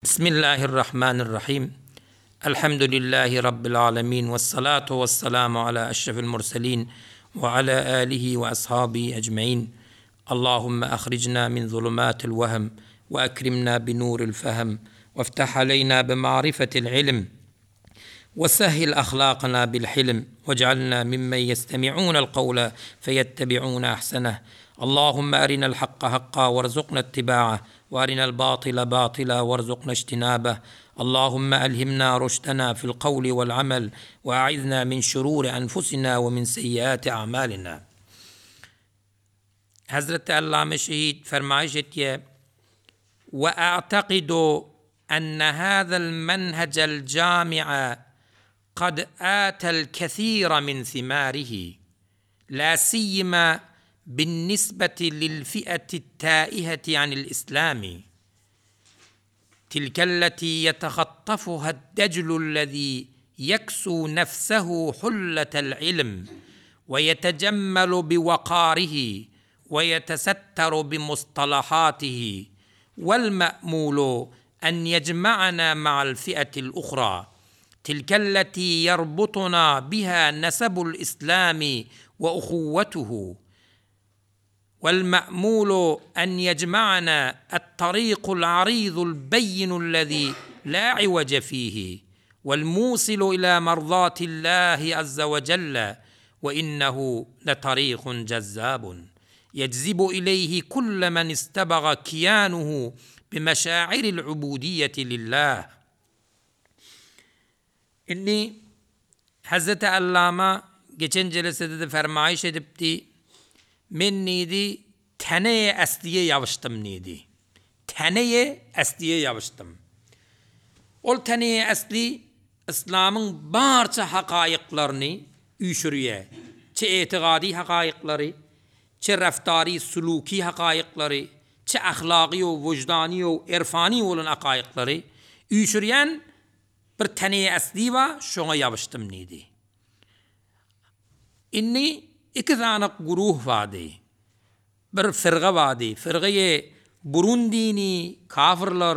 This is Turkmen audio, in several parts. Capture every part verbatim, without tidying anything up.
بسم الله الرحمن الرحيم. الحمد لله رب العالمين، والصلاة والسلام على أشرف المرسلين وعلى آله وأصحابه أجمعين. اللهم أخرجنا من ظلمات الوهم وأكرمنا بنور الفهم، وافتح علينا بمعرفة العلم، وسهل أخلاقنا بالحلم، واجعلنا ممن يستمعون القول فيتبعون أحسنه. اللهم أرنا الحق حقا وارزقنا اتباعه، وأرنا الباطل باطلا وارزقنا اجتنابه. اللهم ألهمنا رشدنا في القول والعمل، وأعذنا من شرور أنفسنا ومن سيئات أعمالنا. حضرت علامه شهید فرمایشت وأعتقد أن هذا المنهج الجامع قد آتى الكثير من ثماره، لا سيما بالنسبة للفئة التائهة عن الإسلام، تلك التي يتخطفها الدجل الذي يكسو نفسه حلة العلم ويتجمل بوقاره ويتستر بمصطلحاته. والمأمول أن يجمعنا مع الفئة الأخرى، تلك التي يربطنا بها نسب الإسلام وأخوته. والمأمول أن يجمعنا الطريق العريض البين الذي لا عوج فيه، والموصل إلى مرضاة الله عز وجل، وإنه لطريق جذاب يجذب إليه كل من استبغ كيانه بمشاعر العبودية لله. إني حضرت علامه geçen celsede de fermayiş edipti. Men neydi? Teneye asliye yavıştım neydi? Teneye asliye yavıştım. Ol teneye asli İslam'ın barça hakayıklarını üşürüye. Çe etikadi hakayıkları, çe raftari suluki hakayıkları, çe ahlaki o vicdani o irfani olan hakayıkları üşürüyen bir teneye asli va şuna yavıştım neydi? İnni iki tane guruh vardı. Bir firqa vardı. Firqayı burundini, kafirler,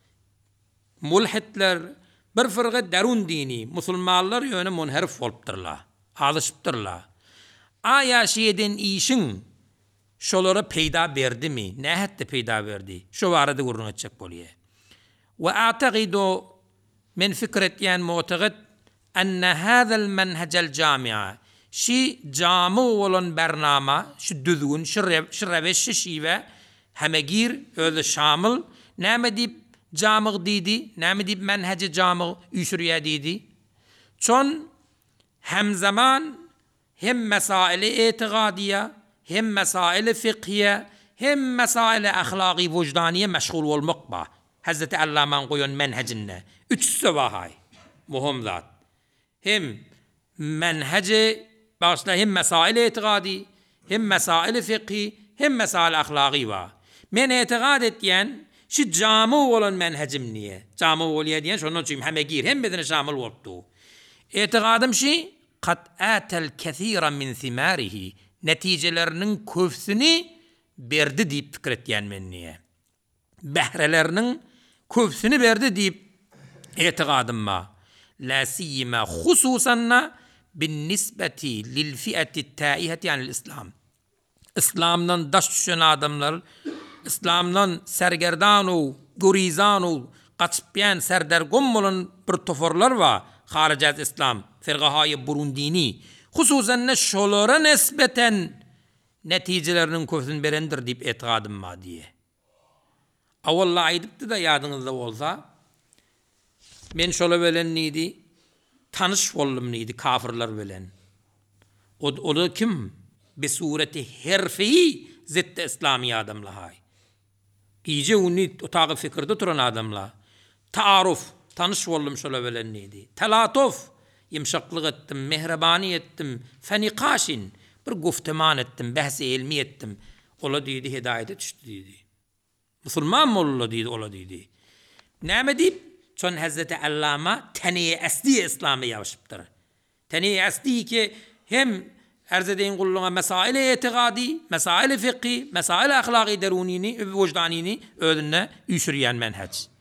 mulhitler, bir firqa derun dini, Müslümanlar yönü munherif oluptırlar, alışıptırlar. Aya şeyden işin şolara peyda verdi mi? Ne hatta peyda verdi? Şu varada gurun açacak boluyor. Ve a'taqidu min fikretiyen mu'taqid enne hâzel menhecel cami'a, şi cami olan bernama, şi düzgün, şi reveş, şi şive, hemegir, öyle şamil, ne deyip cami didi, ne deyip menhece cami üşürüye didi. Çon hem zaman hem mesaili itikadiye, hem mesaili fiqhiye, hem mesaili ahlaki vicdaniye meşgul olmak ba. Hazreti Allaman koyun menhecinne. Üç sevahay. Muhim zat. Hem menhece başta hem mesail-i itikadi, hem mesail-i fiqhi, hem mesail-i ahlaki var. Men itikad ettiyen, şu cami olan menhecim niye? Cami oluyor diyen, şundan çünkü hem gir, hem bedene şamil oldu. İtikadım şi, kat atel kethira min thimarihi, neticelerinin köfsünü berdi deyip fikir ettiyen men niye? Behrelerinin köfsünü berdi deyip itikadım ma. La siyyima hususanna بالنسبة للفئة التائهة عن الإسلام. İslam'dan daş düşen adamlar, İslam'dan sergerdan o, gurizan o, kaçıpyen serdergum olan bir toforlar var. Haricaz İslam, firqahayı burundini. Hususen ne şolara nesbeten neticelerinin köfsün berendir deyip etikadım ma diye. Avalla aydipti da yadınızda olsa, men şola velen neydi? Tanış oldum neydi kafirler bilen. O, o da kim? Bir sureti herfeyi zitte İslami adamla hay. İyice onu otağı fikirde turan adamla. Taaruf, tanış oldum şöyle bilen neydi. Telatuf, yumuşaklık ettim, mehrabani ettim, fenikaşin, bir gufteman ettim, bahsi ilmi ettim. Ola dedi, hidayete düştü dedi. Müslüman mı ola dedi, ola dedi. Ne deyip? Çon Hazreti Allama teneye asli İslam'ı yavşıptır. Teneye asli ki hem arz edeyim kulluğa mesail-i itikadi, mesail-i fiqhi, mesail-i ahlaki derunini, vicdanini ödünne üşürüyen menheç.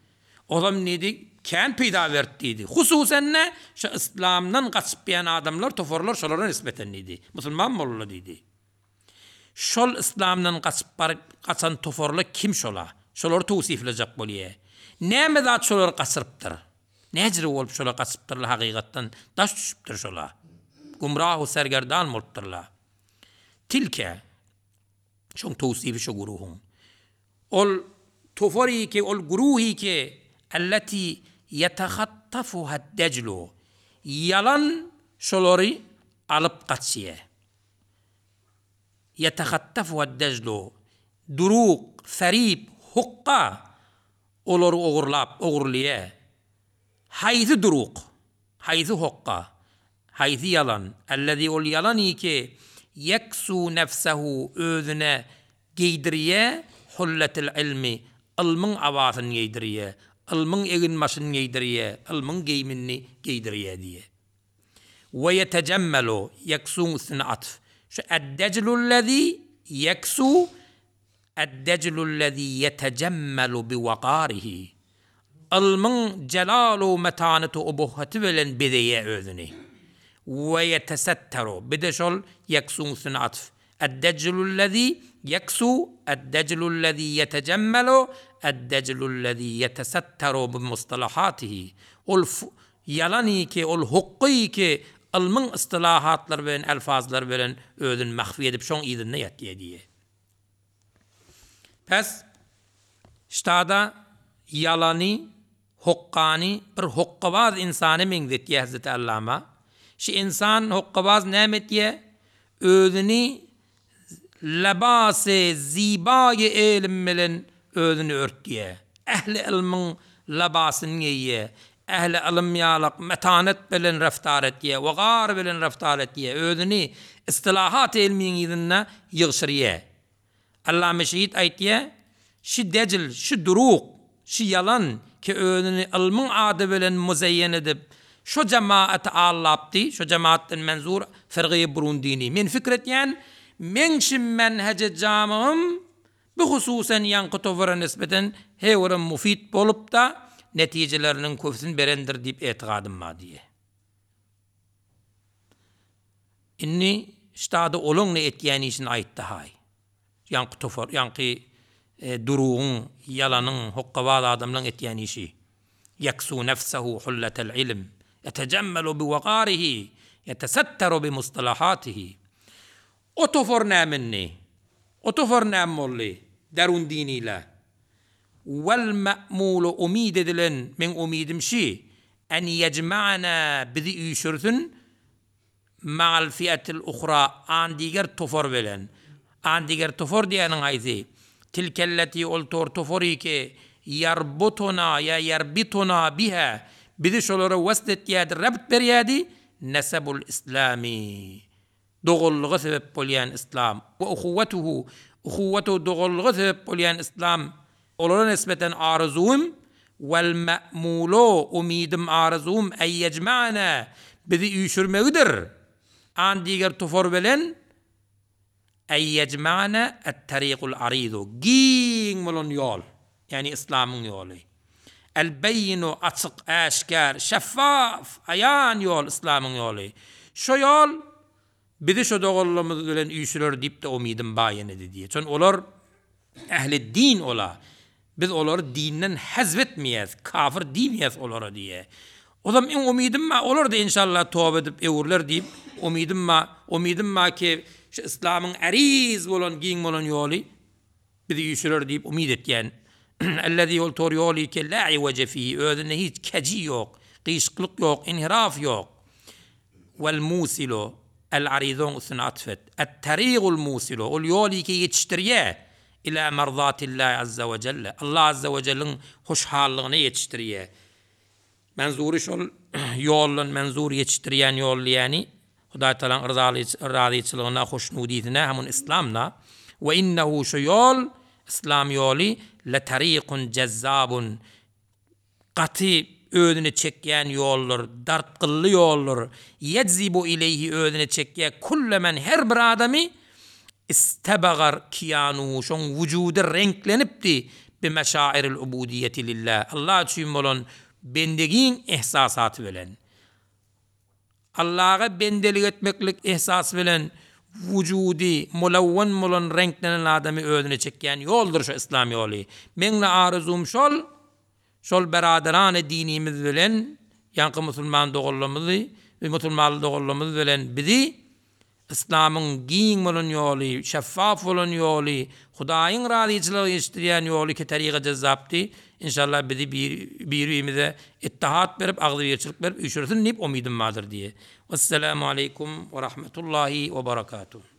Olam neydi? Kän peýda berdi. Hususen ne? Şu İslamdan gaçypyan adamlar, toforlar şolara nisbeten idi. Musulman bollar idi. Şol İslamdan gaçyp baryp gaçan toforlar kim şola? Şolary tawsiflejek bolýar. Näme zat şolary gaçyrypdyr? Näjiri bolup şola gaçypdyrlar haqiqatdan daş düşüpdir şola. Gumrah we sergerdan bolupdyrlar. Tilke şoň tawsifi şu guruhum. Ol tofori ki ol guruhi ki allati yetakhattafuha ad-dajlu. Yalan şolary alıp gaçýar. Yetakhattafuha ad-dajlu. Duruk, ferib, hukka olary ogurlap, ogurlýar. Hayzy duruk, hayzy hukka, hayzy yalan. Allazi ol yalan ki yeksu nefsehu özüne giydirýär hullatul ilmi, ilmin awasyny giydirýär, ilmin eginmasyny giydirýär, ilmin giyimini giydirýär diýe. Ve yetecemmalu yeksu üstüne atf. Şu ad-dajlullazi yeksu ad-dajlullazi yetecemmalu bi waqarihi. Ilmin celalu metanatu ubuhati bilen bedeye özüni. Ve yetesettaru. Bide şol yeksu üstüne atf. Ad-dajlullazi yeksu ad-dajlullazi yetecemmalu ad-dajlullazi yetesettaru bi mustalahatihi. Ol yalani ki ol hukki ki ilmin istilahatlar bilen elfazlar bilen özüni mahfi edip şoň ýerine ýetýär diýe. Pes ştada yalani hukkani bir hukkabaz insany meňzetýär Hazreti Allama. Şu insan hukkabaz näme etýär? Özüni labasy zibagy ilim bilen özüni örtýär. Ehli ilmin labasyny giyýär. Ehli ilim ýalyk metanet bilen raftar etýär, wagar bilen raftar etýär. Özüni istilahat ilmiň ýerine ýygşyrýar. Allama şeýit aýtýar, şu dejil, şu duruk, şu yalan ki özüni ilmin ady bilen muzayyen edip şu cemaat allapdy, şu cemaatden menzur Firqi Burundini. Men fikretýän men şim menhece jamym bu hususen ýanky tovara nisbeten hewre mufid bolup da netijeleriniň köpsini berendir diýip etiqadym bar diýe. Inni ştada olong ne etýän işin aýtdy hay. Ýanky tovar, ýanky e, duruğun, yalanın, hokkabal adamların etýän işi. Yaksu nefsehu hullatal ilm. Yetecemmelu bi waqarihi. Yetesettaru bi mustalahatihi. O tofor näminni? O tofor näm bolly? Derun diniyle. Vel me'mulu umid edilen, men umidim şi, en yecma'na bizi üýşürsün ma'al fi'atil ukhra, an diger tofor bilen. An diger tofor diýeniň aýzy. Tilkelleti ol tor tofori ki yarbutuna ya yarbituna biha bizi şolara waslet ýadi, rabt berýärdi nesebul islami. Dogulluğa sebep bolýan islam we uhuwatuhu, uhuwatu dogulluğa sebep bolýan islam. Olara nisbeten arzum vel me'mulu umidim arzum ey yecma'na bizi üýşürmegidir. An diger tofor bilen ey yecma'na et-tariqul aridu. Giň bolan yol. Yani İslam'ın yolu. El-beyinu açık, aşkar, şeffaf, ayan yol İslam'ın yolu. Şu yol bizi şu doğullumuz bilen üýşüler dip de umidim bayan edi diye. Çün olar ehli din ola. Biz olar dinden hazvetmeýäs, kafir diýmeýäs olara diye. Olam en umidim ma olar da inşallah tövbe edip ewurler diýip umidim ma umidim ma ki şu İslam'ın ariz bolan giň bolan ýoly bizi üýşüler diýip umid etýän. Ellezî yol tor ýoly ki la iwaje fihi, özüne hiç keji yok, gıyşkılık yok, inhiraf yok. Vel musilu el-arizon üstüne atfet. Et-tariqul musilu, ol ýoly ki yetiştirýär ila mardatillahi azza ve celle. Allah azza ve celle'nin hoşhallygyny yetiştirýär. Menzuri şol ýollan menzur yetiştirýän ýol ýani Hudaý Taala'nın razyçylygyna, hoşnudiýetine, hamun İslamna. Ve innehu şu yol, İslam yolu le tariqun cezzabun. Qati özüne çekýän ýollar, dartgylly ýollar. Yeczibu ileyhi özüne çekýän kullemen her bir adamy istebagar kiyanu şoň wüjudy renklenipdi bi meşairil ubudiyeti lillah. Allah üçün bolan bendegiň ihsasaty bilen. Allah'a bendelik etmeklik ihsas bilen vücudi mulawwan bolan renklenen adamy özüne çekýän ýoldur şu İslam ýoly. Meňle arzum şol, şol beraderane dinimiz bilen ýanky musulman dogallamyzy we musulman dogallamyzy bilen bizi İslamyň giň bolan ýoly, şeffaf bolan ýoly, Hudaýyň razyçylygy istirýän ýoly ki tariga jazzapdy. İnşallah bizi bir birimize ittihat berip, agzybirçilik berip, üşürsin nip umydym vardır diye. Vesselamu aleykum ve rahmetullahi ve berekatuhu.